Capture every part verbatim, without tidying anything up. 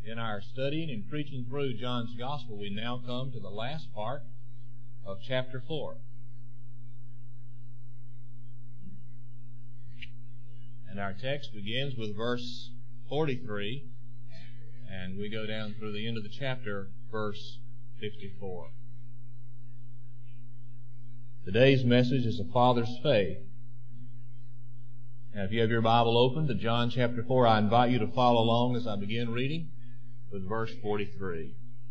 In our studying and preaching through John's Gospel, we now come to the last part of chapter four. And our text begins with verse forty-three, and we go down through the end of the chapter, verse fifty-four. Today's message is a father's faith. Now, if you have your Bible open to John chapter four, I invite you to follow along as I begin reading with verse forty-three.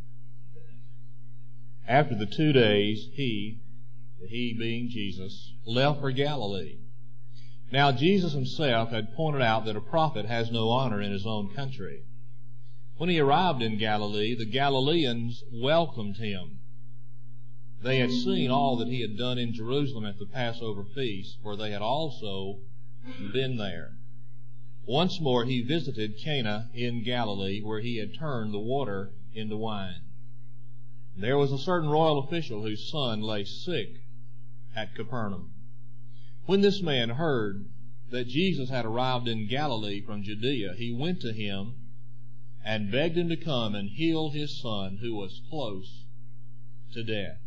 After the two days, he, the he being Jesus, left for Galilee. Now Jesus himself had pointed out that a prophet has no honor in his own country. When he arrived in Galilee, the Galileans welcomed him. They had seen all that he had done in Jerusalem at the Passover feast, for they had also been there. Once more he visited Cana in Galilee, where he had turned the water into wine. There was a certain royal official whose son lay sick at Capernaum. When this man heard that Jesus had arrived in Galilee from Judea, he went to him and begged him to come and heal his son, who was close to death.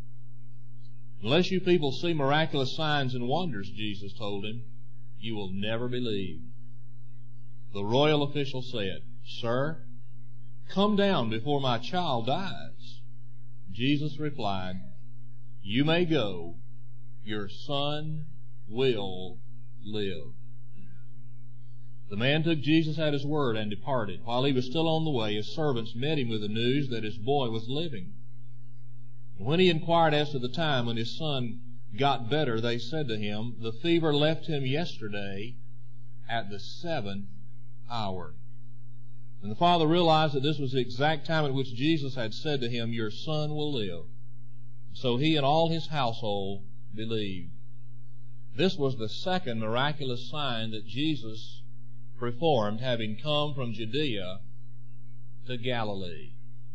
Unless you people see miraculous signs and wonders, Jesus told him, you will never believe. The royal official said, Sir, come down before my child dies. Jesus replied, You may go. Your son will live. The man took Jesus at his word and departed. While he was still on the way, his servants met him with the news that his boy was living. And when he inquired as to the time when his son got better, they said to him, The fever left him yesterday at the seventh hour. And the father realized that this was the exact time at which Jesus had said to him, Your son will live. So he and all his household believed. This was the second miraculous sign that Jesus performed, having come from Judea to Galilee.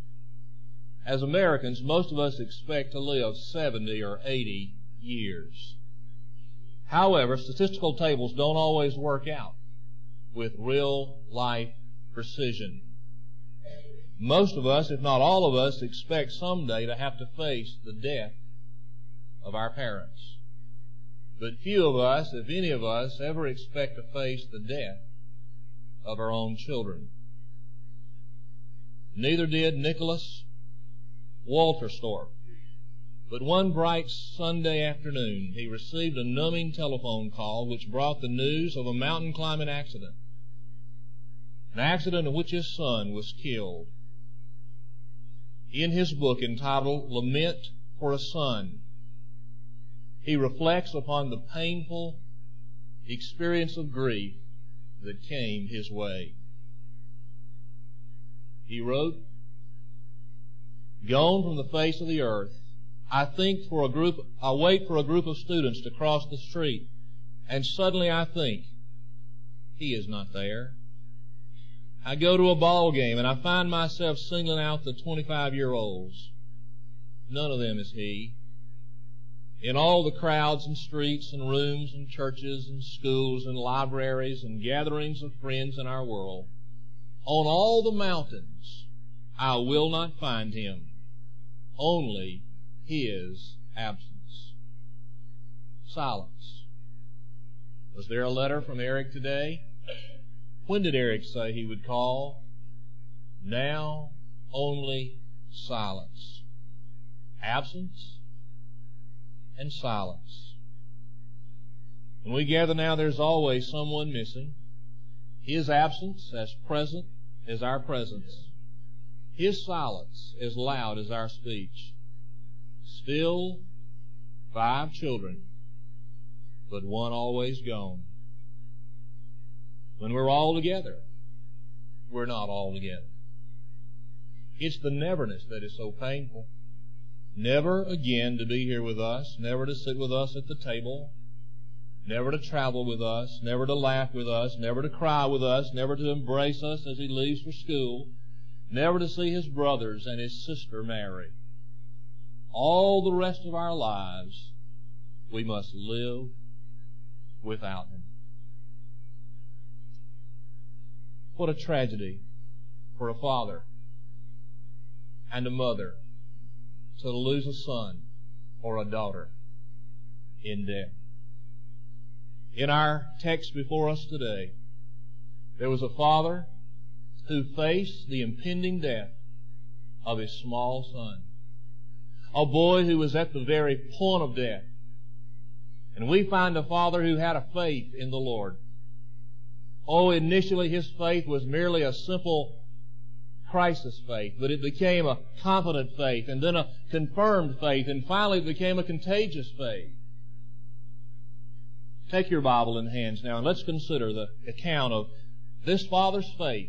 As Americans, most of us expect to live seventy or eighty years. However, statistical tables don't always work out with real-life precision. Most of us, if not all of us, expect someday to have to face the death of our parents. But few of us, if any of us, ever expect to face the death of our own children. Neither did Nicholas Walterstorff. But one bright Sunday afternoon, he received a numbing telephone call which brought the news of a mountain climbing accident. An accident in which his son was killed. In his book entitled Lament for a Son, he reflects upon the painful experience of grief that came his way. He wrote, Gone from the face of the earth, I think for a group, I wait for a group of students to cross the street, and suddenly I think, he is not there. I go to a ball game and I find myself singling out the twenty-five-year-olds. None of them is he. In all the crowds and streets and rooms and churches and schools and libraries and gatherings of friends in our world, on all the mountains, I will not find him. Only his absence. Silence. Was there a letter from Eric today? When did Eric say he would call? Now only silence. Absence and silence. When we gather now, there's always someone missing. His absence as present as our presence. His silence as loud as our speech. Still five children, but one always gone. When we're all together, we're not all together. It's the neverness that is so painful. Never again to be here with us, never to sit with us at the table, never to travel with us, never to laugh with us, never to cry with us, never to embrace us as he leaves for school, never to see his brothers and his sister marry. All the rest of our lives, we must live without him. What a tragedy for a father and a mother to lose a son or a daughter in death. In our text before us today, there was a father who faced the impending death of his small son, a boy who was at the very point of death. And we find a father who had a faith in the Lord. Oh, initially his faith was merely a simple crisis faith, but it became a confident faith, and then a confirmed faith, and finally it became a contagious faith. Take your Bible in hands now, and let's consider the account of this father's faith,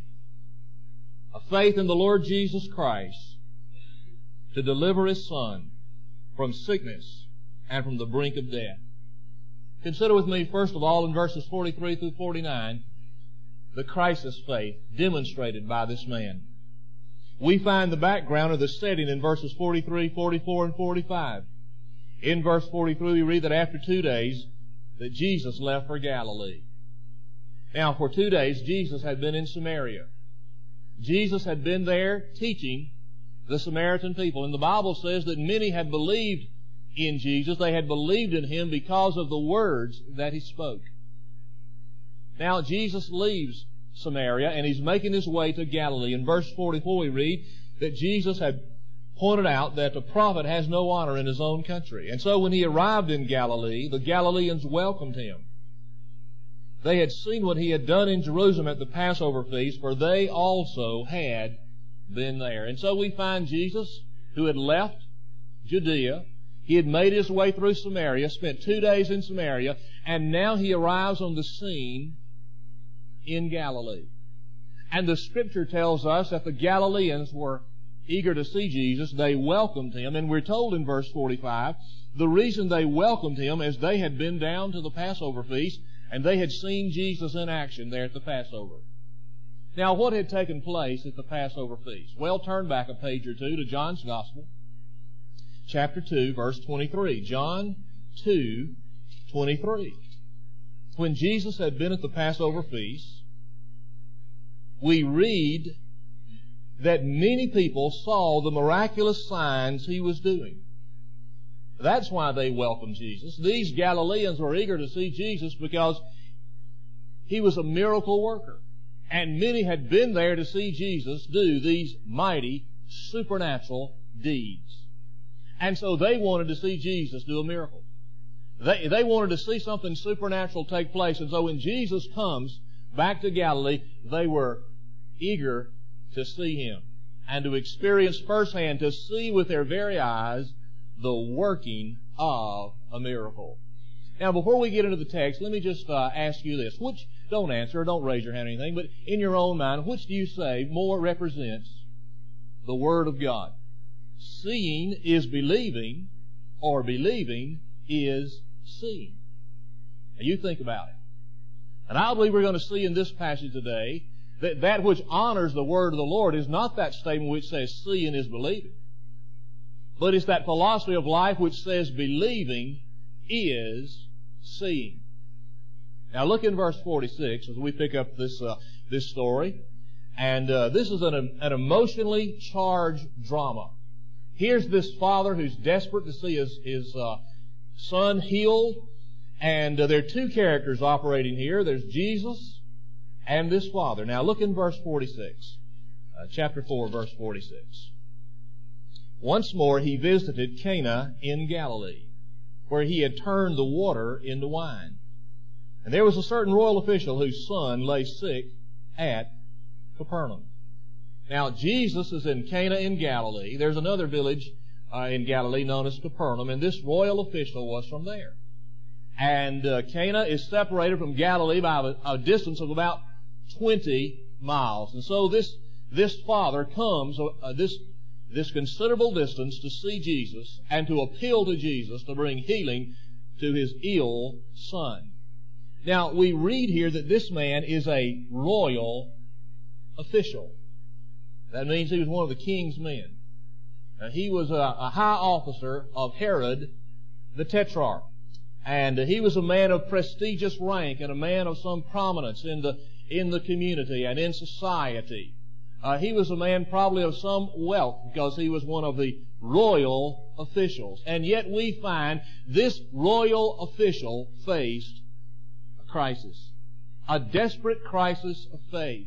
a faith in the Lord Jesus Christ to deliver his son from sickness and from the brink of death. Consider with me, first of all, in verses forty-three through forty-nine, the crisis faith demonstrated by this man. We find the background of the setting in verses forty-three, forty-four, and forty-five. In verse forty-three, we read that after two days, that Jesus left for Galilee. Now, for two days, Jesus had been in Samaria. Jesus had been there teaching the Samaritan people. And the Bible says that many had believed in Jesus. They had believed in Him because of the words that He spoke. Now, Jesus leaves Samaria and He's making His way to Galilee. In verse forty-four, we read that Jesus had pointed out that the prophet has no honor in his own country. And so when He arrived in Galilee, the Galileans welcomed Him. They had seen what He had done in Jerusalem at the Passover feast, for they also had been there. And so we find Jesus, who had left Judea, He had made His way through Samaria, spent two days in Samaria, and now He arrives on the scene in Galilee. And the Scripture tells us that the Galileans were eager to see Jesus. They welcomed Him, and we're told in verse forty-five, the reason they welcomed Him is they had been down to the Passover feast, and they had seen Jesus in action there at the Passover. Now, what had taken place at the Passover feast? Well, turn back a page or two to John's Gospel, chapter two, verse twenty-three. John two, twenty-three. When Jesus had been at the Passover feast, we read that many people saw the miraculous signs He was doing. That's why they welcomed Jesus. These Galileans were eager to see Jesus because He was a miracle worker. And many had been there to see Jesus do these mighty supernatural deeds. And so they wanted to see Jesus do a miracle. They, they wanted to see something supernatural take place. And so when Jesus comes back to Galilee, they were eager to see Him and to experience firsthand, to see with their very eyes the working of a miracle. Now, before we get into the text, let me just uh, ask you this. Which, don't answer, don't raise your hand or anything, but in your own mind, which do you say more represents the Word of God? Seeing is believing, or believing is seeing. Now, you think about it. And I believe we're going to see in this passage today that that which honors the Word of the Lord is not that statement which says seeing is believing, but it's that philosophy of life which says believing is seeing. Now look in verse forty-six as we pick up this uh, this story. And uh, this is an, an emotionally charged drama. Here's this father who's desperate to see his, his uh, son healed. And uh, there are two characters operating here. There's Jesus and this father. Now look in verse forty-six. Uh, chapter four, verse forty-six. Once more he visited Cana in Galilee, where He had turned the water into wine. And there was a certain royal official whose son lay sick at Capernaum. Now, Jesus is in Cana in Galilee. There's another village uh, in Galilee known as Capernaum, and this royal official was from there. And uh, Cana is separated from Galilee by a, a distance of about twenty miles. And so this this father comes uh, this this considerable distance to see Jesus and to appeal to Jesus to bring healing to his ill son. Now, we read here that this man is a royal official. That means he was one of the king's men. Now, he was a, a high officer of Herod the Tetrarch. And uh, he was a man of prestigious rank and a man of some prominence in the in the community and in society. Uh, he was a man probably of some wealth because he was one of the royal officials. And yet we find this royal official faced a crisis, a desperate crisis of faith.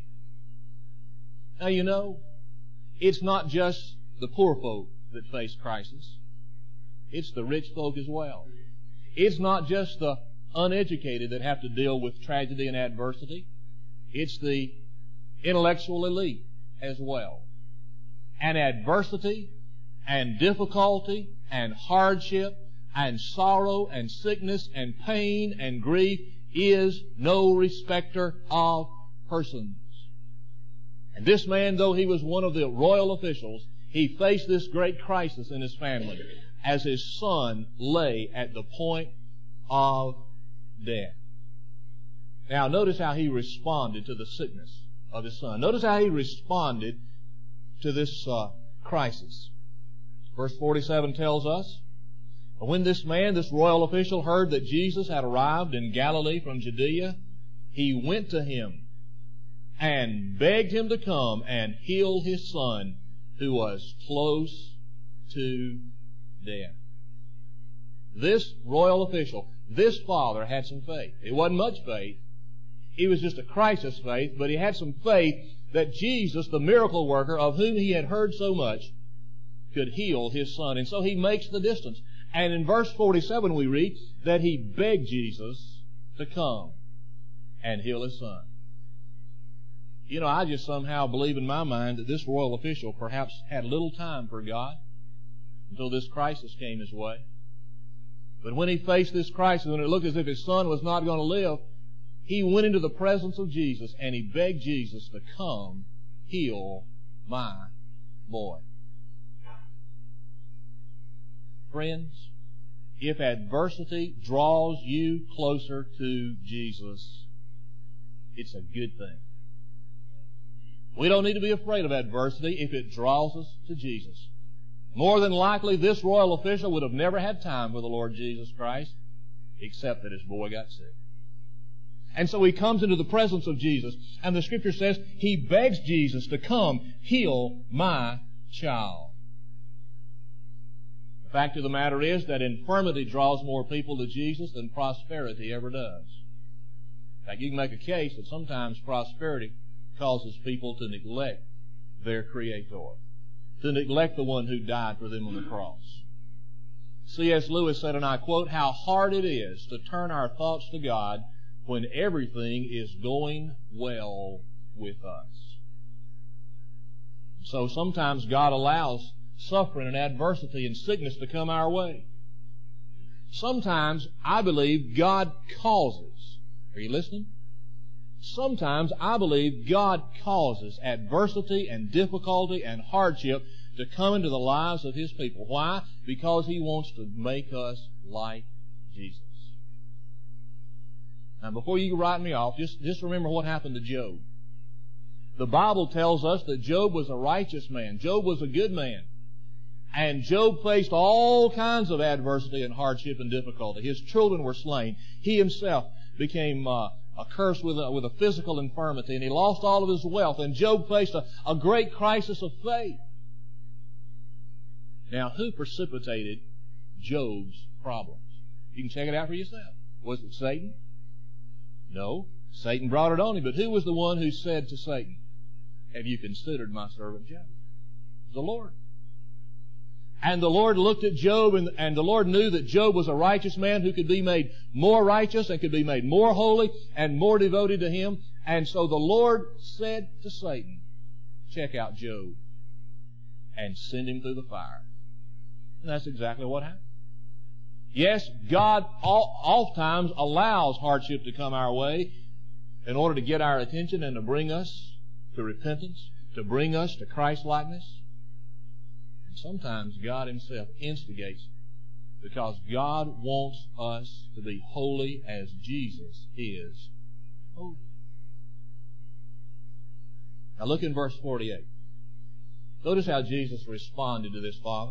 Now, you know, it's not just the poor folk that face crisis. It's the rich folk as well. It's not just the uneducated that have to deal with tragedy and adversity. It's the intellectual elite as well. And adversity and difficulty and hardship and sorrow and sickness and pain and grief is no respecter of persons. And this man, though he was one of the royal officials, he faced this great crisis in his family as his son lay at the point of death. Now, notice how he responded to the sickness of his son. Notice how he responded to this uh, crisis. Verse forty-seven tells us, when this man, this royal official, heard that Jesus had arrived in Galilee from Judea, he went to him and begged him to come and heal his son, who was close to death. This royal official, this father, had some faith. It wasn't much faith. It was just a crisis faith, but he had some faith that Jesus, the miracle worker of whom he had heard so much, could heal his son. And so he makes the distance. And in verse forty-seven we read that he begged Jesus to come and heal his son. You know, I just somehow believe in my mind that this royal official perhaps had little time for God until this crisis came his way. But when he faced this crisis, when it looked as if his son was not going to live, he went into the presence of Jesus and he begged Jesus to come heal my boy. Friends, if adversity draws you closer to Jesus, it's a good thing. We don't need to be afraid of adversity if it draws us to Jesus. More than likely, this royal official would have never had time for the Lord Jesus Christ, except that his boy got sick. And so he comes into the presence of Jesus, and the Scripture says he begs Jesus to come heal my child. The fact of the matter is that infirmity draws more people to Jesus than prosperity ever does. In fact, you can make a case that sometimes prosperity causes people to neglect their Creator, to neglect the one who died for them on the cross. C S Lewis said, and I quote, "How hard it is to turn our thoughts to God when everything is going well with us." So sometimes God allows suffering and adversity and sickness to come our way. Sometimes I believe God causes. Are you listening? Sometimes I believe God causes adversity and difficulty and hardship to come into the lives of His people. Why? Because He wants to make us like Jesus. Now, before you write me off, just, just remember what happened to Job. The Bible tells us that Job was a righteous man. Job was a good man. And Job faced all kinds of adversity and hardship and difficulty. His children were slain. He himself became uh, cursed with a, with a physical infirmity, and he lost all of his wealth. And Job faced a, a great crisis of faith. Now, who precipitated Job's problems? You can check it out for yourself. Was it Satan? No. Satan brought it on him. But who was the one who said to Satan, "Have you considered my servant Job?" The Lord. And the Lord looked at Job, and, and the Lord knew that Job was a righteous man who could be made more righteous and could be made more holy and more devoted to Him. And so the Lord said to Satan, "Check out Job," and send him through the fire. And that's exactly what happened. Yes, God oftentimes allows hardship to come our way in order to get our attention and to bring us to repentance, to bring us to Christ-likeness. And sometimes God Himself instigates because God wants us to be holy as Jesus is holy. Now look in verse forty-eight. Notice how Jesus responded to this father.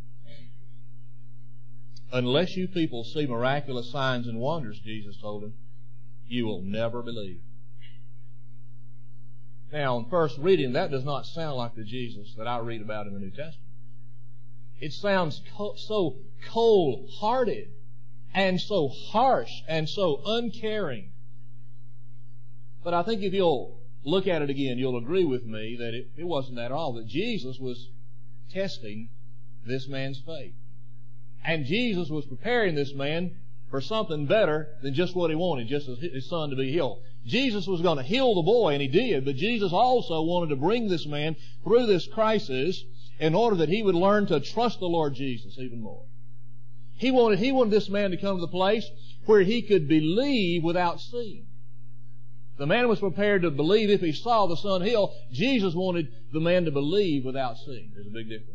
"Unless you people see miraculous signs and wonders," Jesus told him, "you will never believe." Now, on first reading, that does not sound like the Jesus that I read about in the New Testament. It sounds co- so cold-hearted and so harsh and so uncaring. But I think if you'll look at it again, you'll agree with me that it, it wasn't that at all, that Jesus was testing this man's faith. And Jesus was preparing this man for something better than just what he wanted, just as his son to be healed. Jesus was going to heal the boy, and he did, but Jesus also wanted to bring this man through this crisis in order that he would learn to trust the Lord Jesus even more. He wanted, he wanted this man to come to the place where he could believe without seeing. The man was prepared to believe if he saw the son healed. Jesus wanted the man to believe without seeing. There's a big difference.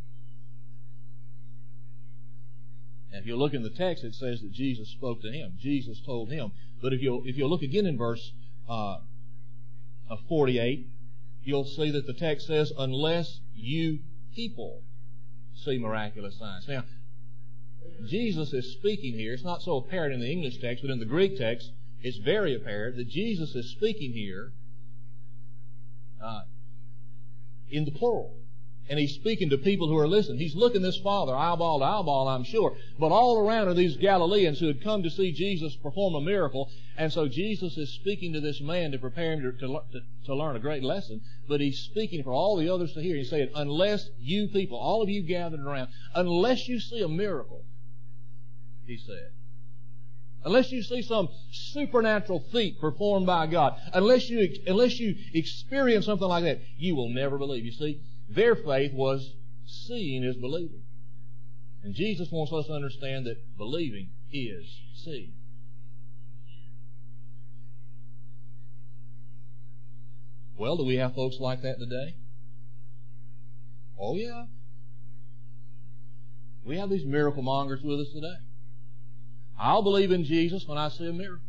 And if you look in the text, it says that Jesus spoke to him. Jesus told him. But if you if you look again in verse uh, forty-eight, you'll see that the text says, "Unless you people see miraculous signs." Now, Jesus is speaking here. It's not so apparent in the English text, but in the Greek text, it's very apparent that Jesus is speaking here uh, in the plural. And he's speaking to people who are listening. He's looking this father, eyeball to eyeball, I'm sure. But all around are these Galileans who had come to see Jesus perform a miracle. And so Jesus is speaking to this man to prepare him to, to, to learn a great lesson. But he's speaking for all the others to hear. He's saying, unless you people, all of you gathered around, unless you see a miracle, he said. Unless you see some supernatural feat performed by God, unless you, unless you experience something like that, you will never believe. You see, their faith was seeing is believing. And Jesus wants us to understand that believing is seeing. Well, do we have folks like that today? Oh, yeah. We have these miracle mongers with us today. I'll believe in Jesus when I see a miracle.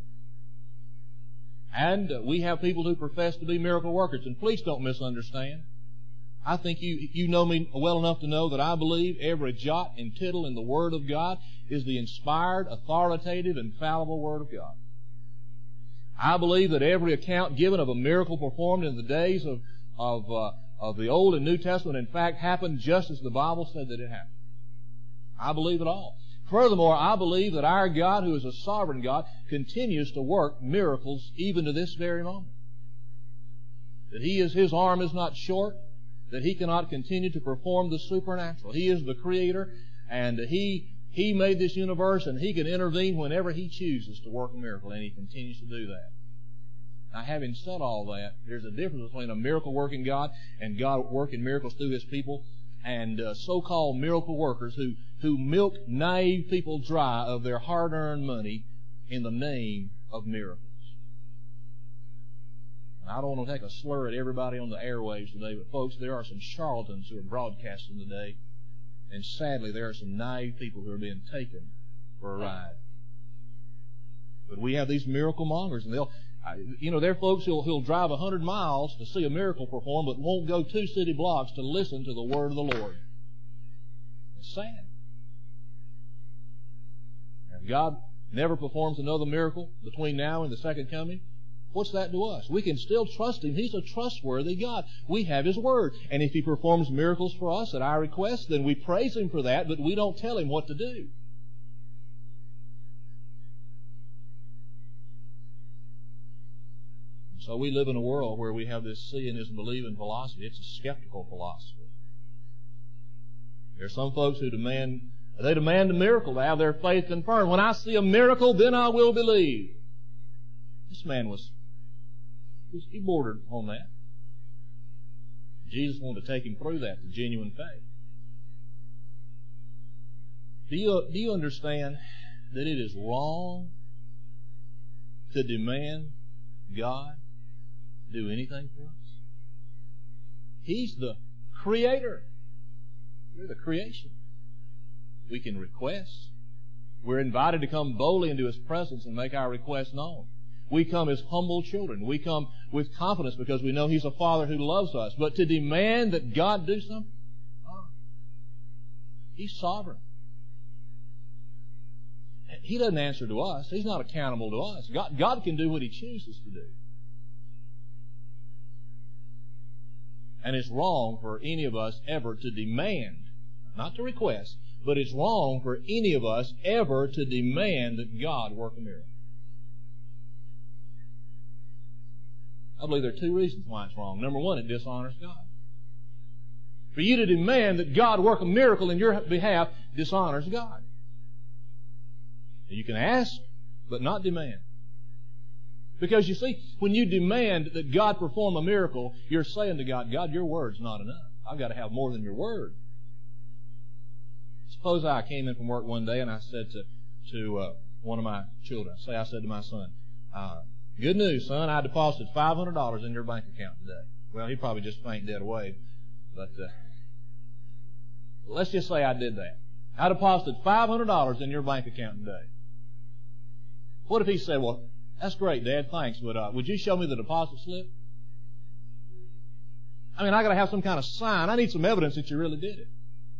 And uh, we have people who profess to be miracle workers. And please don't misunderstand. I think you you know me well enough to know that I believe every jot and tittle in the Word of God is the inspired, authoritative, infallible Word of God. I believe that every account given of a miracle performed in the days of of uh, of the Old and New Testament, in fact, happened just as the Bible said that it happened. I believe it all. Furthermore, I believe that our God, who is a sovereign God, continues to work miracles even to this very moment. That He is His arm is not short, that He cannot continue to perform the supernatural. He is the Creator, and He He made this universe, and He can intervene whenever He chooses to work a miracle, and He continues to do that. Now, having said all that, there's a difference between a miracle-working God and God working miracles through His people, and uh, so-called miracle workers who, who milk naive people dry of their hard-earned money in the name of miracles. And I don't want to take a slur at everybody on the airwaves today, but folks, there are some charlatans who are broadcasting today, and sadly there are some naive people who are being taken for a ride. But we have these miracle mongers, and they'll, you know, there are folks who'll, who'll drive a hundred miles to see a miracle performed, but won't go two city blocks to listen to the word of the Lord. It's sad. And God never performs another miracle between now and the second coming. What's that to us? We can still trust Him. He's a trustworthy God. We have His Word. And if He performs miracles for us at our request, then we praise Him for that, but we don't tell Him what to do. So we live in a world where we have this seeing is believing philosophy. It's a skeptical philosophy. There are some folks who demand, they demand a miracle to have their faith confirmed. When I see a miracle, then I will believe. This man was, he bordered on that. Jesus wanted to take him through that, the genuine faith. Do you, do you understand that it is wrong to demand God do anything for us? He's the Creator. We're the creation. We can request. We're invited to come boldly into His presence and make our requests known. We come as humble children. We come with confidence because we know He's a Father who loves us. But to demand that God do something, oh, He's sovereign. He doesn't answer to us. He's not accountable to us. God, God can do what He chooses to do. And it's wrong for any of us ever to demand, not to request, but it's wrong for any of us ever to demand that God work a miracle. I believe there are two reasons why it's wrong. Number one, it dishonors God. For you to demand that God work a miracle in your behalf dishonors God. You can ask, but not demand. Because you see, when you demand that God perform a miracle, you're saying to God, God, your word's not enough. I've got to have more than your word. Suppose I came in from work one day and I said to, to uh, one of my children, say I said to my son, uh, good news, son, I deposited five hundred dollars in your bank account today. Well, he'd probably just faint dead away. But uh, let's just say I did that. I deposited five hundred dollars in your bank account today. What if he said, well, that's great, Dad, thanks, but uh, would you show me the deposit slip? I mean, I got to have some kind of sign. I need some evidence that you really did it.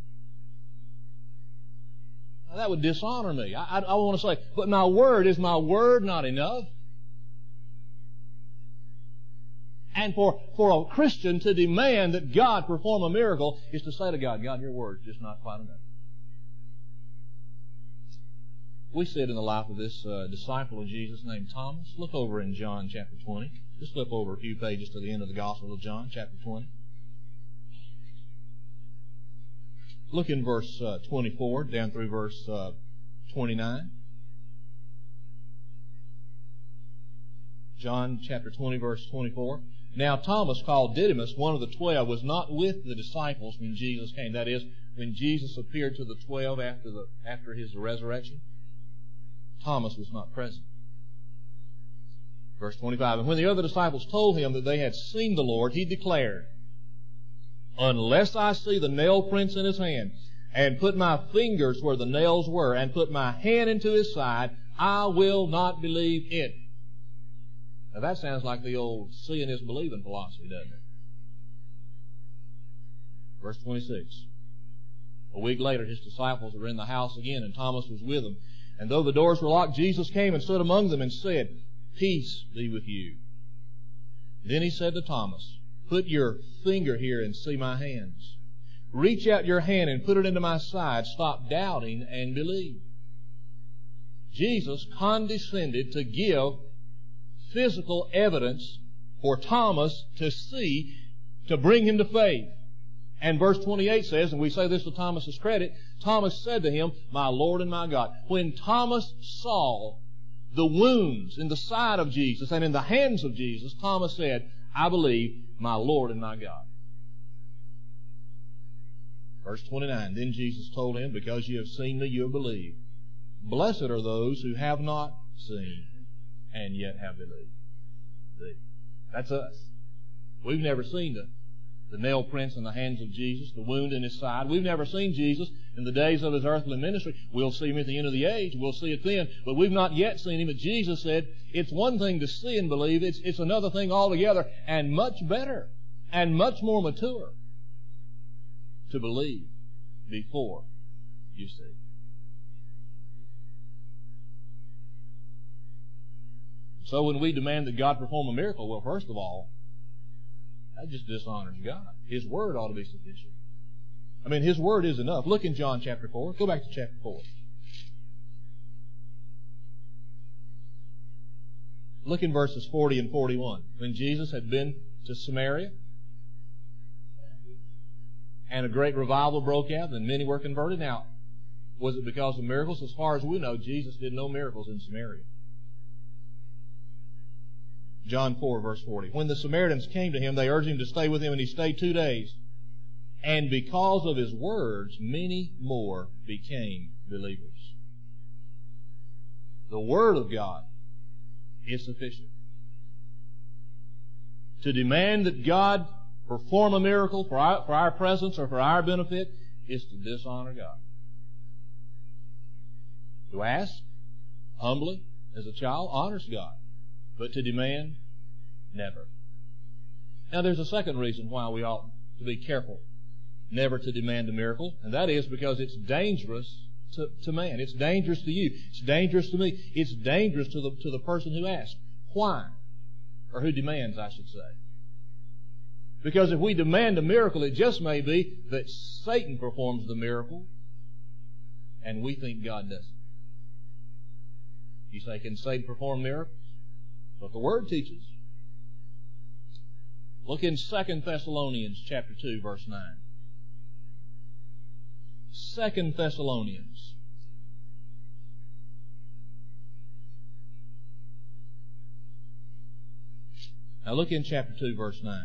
Now, that would dishonor me. I, I, I want to say, but my word, is my word not enough? And for, for a Christian to demand that God perform a miracle is to say to God, God, your word's just not quite enough. We see it in the life of this uh, disciple of Jesus named Thomas. Look over in John chapter twenty. Just flip over a few pages to the end of the Gospel of John, chapter twenty. Look in verse uh, twenty-four down through verse uh, twenty-nine. John chapter twenty, verse twenty-four. Now Thomas, called Didymus, one of the twelve, was not with the disciples when Jesus came. That is, when Jesus appeared to the twelve after the after his resurrection. Thomas was not present. Verse twenty-five. And when the other disciples told him that they had seen the Lord, he declared, unless I see the nail prints in his hand, and put my fingers where the nails were, and put my hand into his side, I will not believe it. Now that sounds like the old seeing is believing philosophy, doesn't it? Verse twenty-six. A week later, his disciples were in the house again, and Thomas was with them. And though the doors were locked, Jesus came and stood among them and said, peace be with you. Then he said to Thomas, put your finger here and see my hands. Reach out your hand and put it into my side. Stop doubting and believe. Jesus condescended to give physical evidence for Thomas to see, to bring him to faith. And verse twenty-eight says, and we say this to Thomas's credit, Thomas said to him, my Lord and my God. When Thomas saw the wounds in the side of Jesus and in the hands of Jesus, Thomas said, I believe, my Lord and my God. Verse twenty-nine, then Jesus told him, because you have seen me, you have believed. Blessed are those who have not seen and yet have believed. See, that's us. We've never seen the The nail prints in the hands of Jesus, the wound in his side. We've never seen Jesus in the days of his earthly ministry. We'll see him at the end of the age. We'll see it then. But we've not yet seen him. But Jesus said, it's one thing to see and believe. It's, it's another thing altogether, and much better and much more mature to believe before you see. So when we demand that God perform a miracle, well, first of all, that just dishonors God. His word ought to be sufficient. I mean, His word is enough. Look in John chapter four. Go back to chapter four. Look in verses forty and forty-one. When Jesus had been to Samaria, and a great revival broke out, and many were converted. Now, was it because of miracles? As far as we know, Jesus did no miracles in Samaria. John four, verse forty. When the Samaritans came to him, they urged him to stay with him, and he stayed two days. And because of his words, many more became believers. The Word of God is sufficient. To demand that God perform a miracle for our, for our presence or for our benefit is to dishonor God. To ask humbly as a child honors God. But to demand, never. Now there's a second reason why we ought to be careful never to demand a miracle, and that is because it's dangerous to, to man. It's dangerous to you. It's dangerous to me. It's dangerous to the, to the person who asks. Why? Or who demands, I should say. Because if we demand a miracle, it just may be that Satan performs the miracle and we think God doesn't. You say, can Satan perform miracles? That's what the Word teaches. Look in Second Thessalonians chapter two, verse nine. Second Thessalonians. Now look in chapter two, verse nine.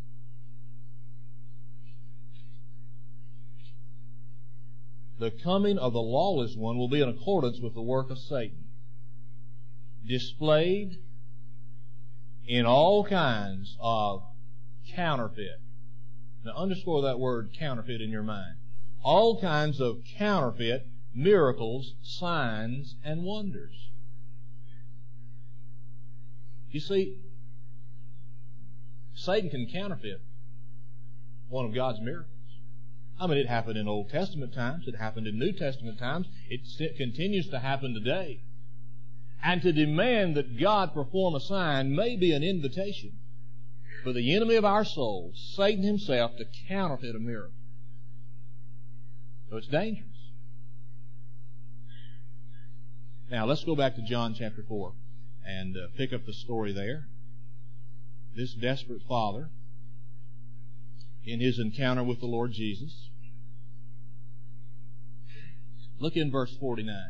The coming of the lawless one will be in accordance with the work of Satan, displayed in all kinds of counterfeit. Now underscore that word counterfeit in your mind. All kinds of counterfeit miracles, signs, and wonders. You see, Satan can counterfeit one of God's miracles. I mean, it happened in Old Testament times. It happened in New Testament times. It continues to happen today. And to demand that God perform a sign may be an invitation for the enemy of our souls, Satan himself, to counterfeit a miracle. So it's dangerous. Now, let's go back to John chapter four and uh, pick up the story there. This desperate father, in his encounter with the Lord Jesus. Look in verse forty-nine.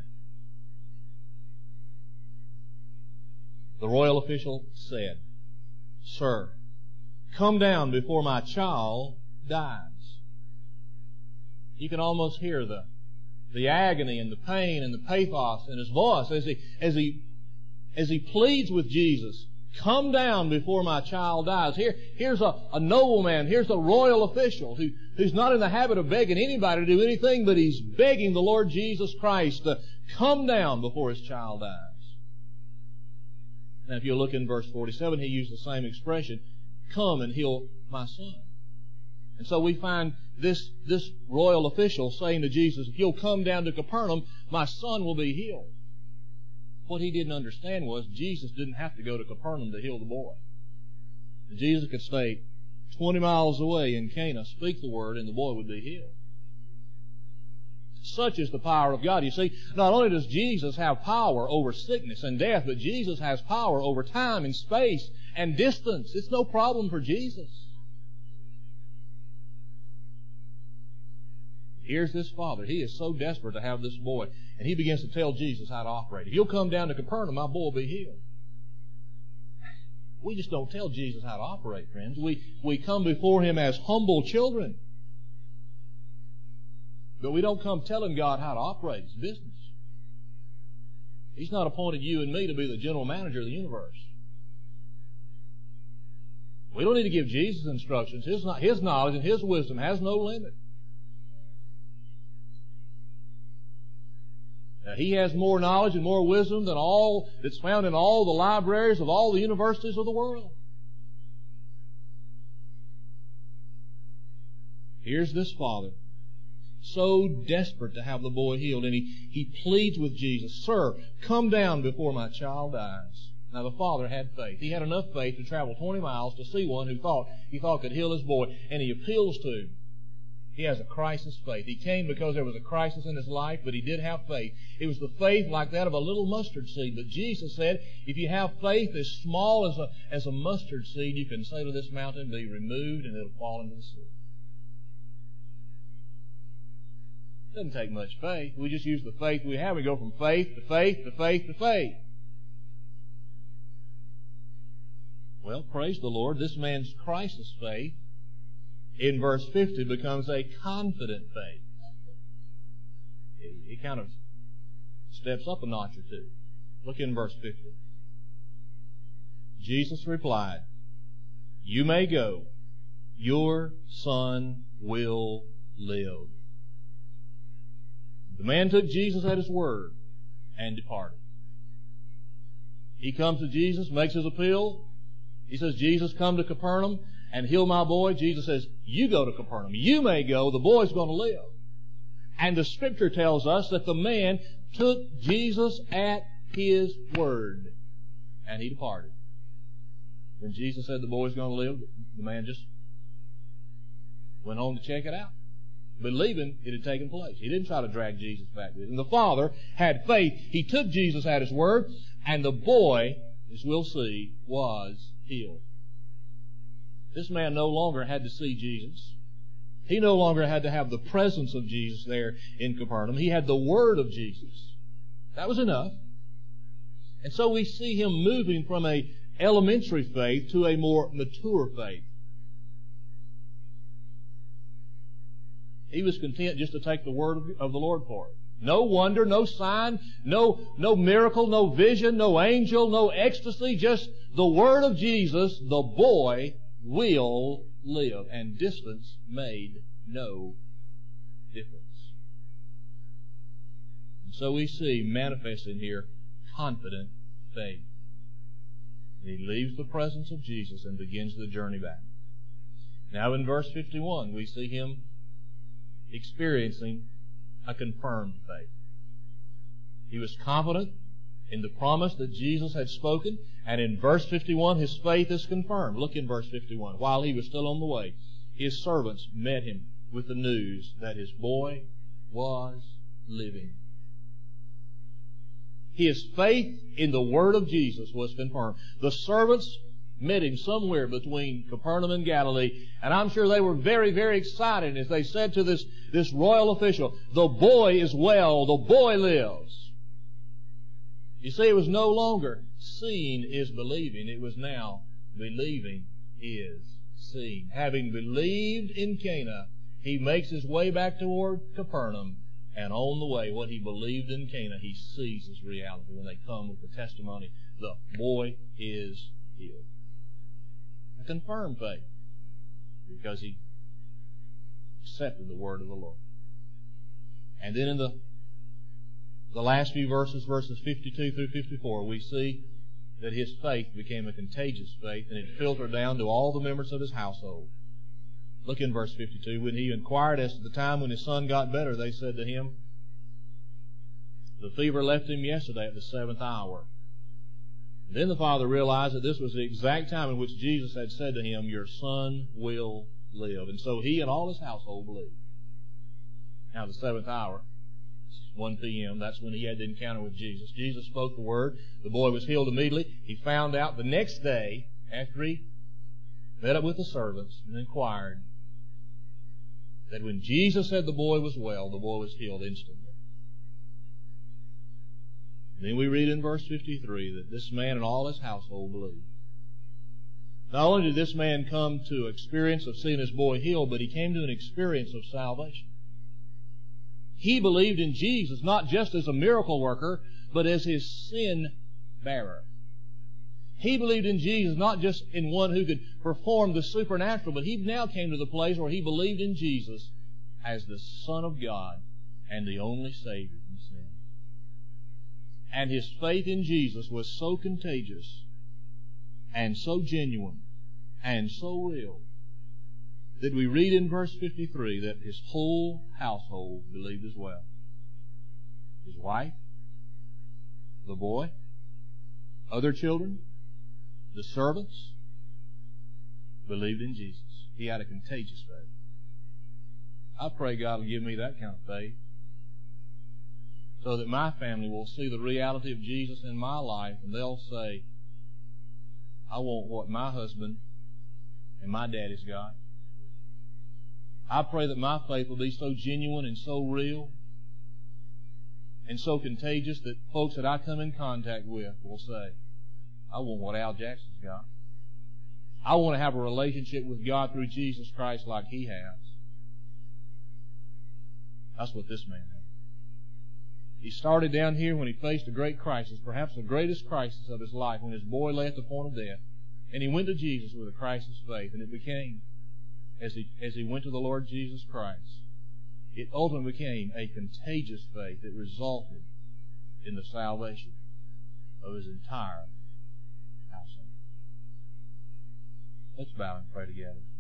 The royal official said, "Sir, come down before my child dies." You can almost hear the, the agony and the pain and the pathos in his voice as he, as he, as he pleads with Jesus. Come down before my child dies. Here, here's a, a nobleman. Here's a royal official who, who's not in the habit of begging anybody to do anything, but he's begging the Lord Jesus Christ to come down before his child dies. Now, if you look in verse forty-seven, he used the same expression, come and heal my son. And so we find this, this royal official saying to Jesus, if you'll come down to Capernaum, my son will be healed. What he didn't understand was Jesus didn't have to go to Capernaum to heal the boy. Jesus could stay twenty miles away in Cana, speak the word, and the boy would be healed. Such is the power of God. You see, not only does Jesus have power over sickness and death, but Jesus has power over time and space and distance. It's no problem for Jesus. Here's this father. He is so desperate to have this boy. And he begins to tell Jesus how to operate. If you'll come down to Capernaum, my boy will be healed. We just don't tell Jesus how to operate, friends. We, we come before Him as humble children. But we don't come telling God how to operate His business. He's not appointed you and me to be the general manager of the universe. We don't need to give Jesus instructions. His, his knowledge and His wisdom has no limit. Now, He has more knowledge and more wisdom than all that's found in all the libraries of all the universities of the world. Here's this father, so desperate to have the boy healed, and he, he pleads with Jesus, Sir, come down before my child dies. Now, the father had faith. He had enough faith to travel twenty miles to see one who thought he thought could heal his boy, and he appeals to him. He has a crisis faith. He came because there was a crisis in his life, but he did have faith. It was the faith like that of a little mustard seed. But Jesus said, if you have faith as small as a, as a mustard seed, you can say to this mountain, be removed, and it'll fall into the sea. It doesn't take much faith. We just use the faith we have. We go from faith to faith to faith to faith. Well, praise the Lord, this man's crisis faith in verse fifty becomes a confident faith. It, it kind of steps up a notch or two. Look in verse fifty. Jesus replied, You may go. Your son will live. The man took Jesus at His word and departed. He comes to Jesus, makes his appeal. He says, Jesus, come to Capernaum and heal my boy. Jesus says, you go to Capernaum. You may go. The boy's going to live. And the Scripture tells us that the man took Jesus at His word. And he departed. When Jesus said the boy's going to live, the man just Went home to check it out, believing it had taken place. He didn't try to drag Jesus back to it. And the father had faith. He took Jesus at his word, and the boy, as we'll see, was healed. This man no longer had to see Jesus. He no longer had to have the presence of Jesus there in Capernaum. He had the word of Jesus. That was enough. And so we see him moving from a elementary faith to a more mature faith. He was content just to take the word of the Lord for it. No wonder, no sign, no, no miracle, no vision, no angel, no ecstasy, just the word of Jesus. The boy will live. And distance made no difference. And so we see manifesting here confident faith. He leaves the presence of Jesus and begins the journey back. Now in verse fifty-one, we see him experiencing a confirmed faith. He was confident in the promise that Jesus had spoken, and in verse fifty-one his faith is confirmed. Look in verse fifty-one. While he was still on the way, his servants met him with the news that his boy was living. His faith in the word of Jesus was confirmed. The servants met him somewhere between Capernaum and Galilee, and I'm sure they were very, very excited as they said to this, this royal official, "The boy is well, the boy lives." You see, it was no longer seeing is believing. It was now believing is seeing. Having believed in Cana, he makes his way back toward Capernaum, and on the way, what he believed in Cana, he sees as reality when they come with the testimony, the boy is healed. A confirmed faith, because he accepted the word of the Lord. And then in the, the last few verses, verses fifty-two through fifty-four, we see that his faith became a contagious faith, and it filtered down to all the members of his household. Look in verse fifty-two. When he inquired as to the time when his son got better, they said to him, "The fever left him yesterday at the seventh hour." And then the father realized that this was the exact time in which Jesus had said to him, "Your son will live." And so he and all his household believed. Now the seventh hour, one p.m., that's when he had the encounter with Jesus. Jesus spoke the word. The boy was healed immediately. He found out the next day, after he met up with the servants and inquired, that when Jesus said the boy was well, the boy was healed instantly. And then we read in verse fifty-three that this man and all his household believed. Not only did this man come to experience of seeing his boy healed, but he came to an experience of salvation. He believed in Jesus not just as a miracle worker, but as his sin bearer. He believed in Jesus not just in one who could perform the supernatural, but he now came to the place where he believed in Jesus as the Son of God and the only Savior from sin. And his faith in Jesus was so contagious and so genuine and so real that we read in verse fifty-three that his whole household believed as well. His wife, the boy, other children, the servants believed in Jesus. He had a contagious faith. I pray God will give me that kind of faith so that my family will see the reality of Jesus in my life, and they'll say, "I want what my husband and my daddy's got." I pray that my faith will be so genuine and so real and so contagious that folks that I come in contact with will say, "I want what Al Jackson's got. I want to have a relationship with God through Jesus Christ like he has." That's what this man had. He started down here when he faced a great crisis, perhaps the greatest crisis of his life, when his boy lay at the point of death. And he went to Jesus with a crisis faith, and it became, as he, as he went to the Lord Jesus Christ, it ultimately became a contagious faith that resulted in the salvation of his entire household. Let's bow and pray together.